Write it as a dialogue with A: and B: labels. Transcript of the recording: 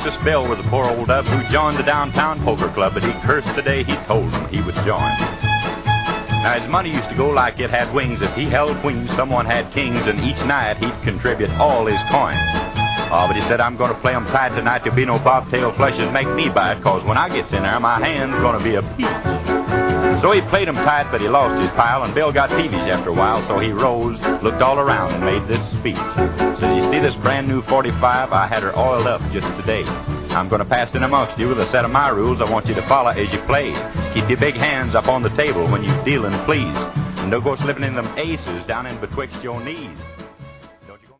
A: a spell with a poor old dub who joined the downtown poker club, but he cursed the day he told him he would join. Now, his money used to go like it had wings. If he held queens, someone had kings, and each night he'd contribute all his coins. Oh, but he said, I'm going to play 'em tight tonight. There'll be no bobtail flushes make me bite, 'cause when I gets in there, my hand's going to be a peach. So he played 'em tight, but he lost his pile, and Bill got peevish after a while, so he rose, looked all around, and made this speech. Says, you see this brand new 45? I had her oiled up just today. I'm going to pass in amongst you with a set of my rules I want you to follow as you play. Keep your big hands up on the table when you dealin', please. And don't go slipping in them aces down in betwixt your knees.